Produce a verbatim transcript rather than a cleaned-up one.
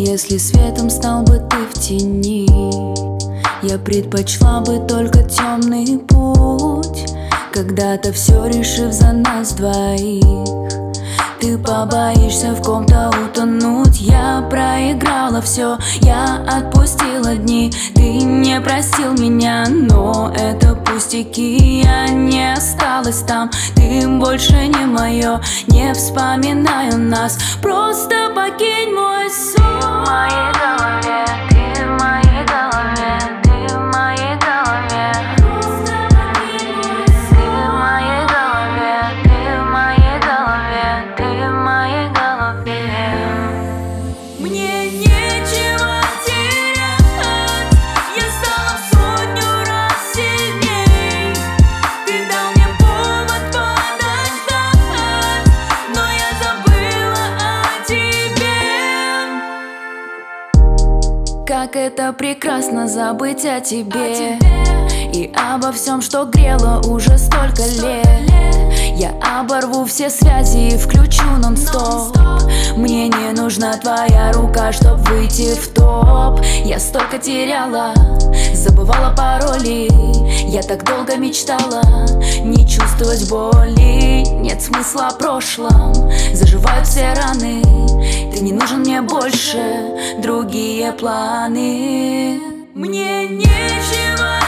Если светом стал бы ты в тени, я предпочла бы только темный путь. Когда-то все решив за нас двоих, ты побоишься в ком-то утонуть. Я проиграла все, я отпустила дни. Ты не простил меня, но это пустяки. Я не осталась там, ты больше не мое. Не вспоминаю нас, просто покинь мой сон. Ты в моей голове, ты в моей голове, ты в моей голове. Просто покинь мой сон. Ты в моей голове, ты в моей голове, ты в моей голове. Мне нечего терять, я стала в сотню раз сильней. Ты дал мне повод подождать, но я забыла о тебе. Как это прекрасно забыть о тебе и обо всем, что грело уже столько лет. Я оборву все связи и включу нон-стоп. Мне не нужна твоя рука, чтоб выйти в топ. Я столько теряла, забывала пароли. Я так долго мечтала не чувствовать боли. Нет смысла в прошлом, заживают все раны. Ты не нужен мне больше, другие планы. Мне нечего